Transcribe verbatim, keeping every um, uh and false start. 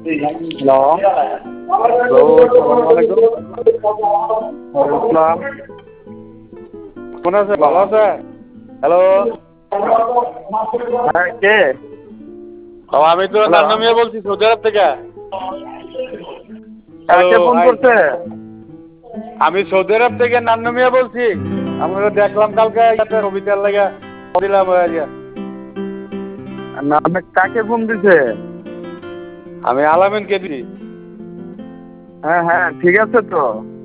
Hello, hello, আসসালামু আলাইকুম। আসসালাম। কেমন আছেন? ভালো আছেন? হ্যালো। হ্যাঁ, কে? ও আমি তো হ্যালো, নান্নু মিয়া বলছি সৌদি আরব থেকে। হ্যালো, কাকে ফোন হাই। করছে? আমি সৌদি আরব থেকে নান্নু মিয়া বলছি। আমরা দেখলাম কালকে একটা কবিতার লাগা দিলাম হয়ে গিয়া। না, আপনি কাকে ফোন দিছে? আমি আলামিনকে দিছি। হ্যাঁ হ্যাঁ, ঠিক আছে তো।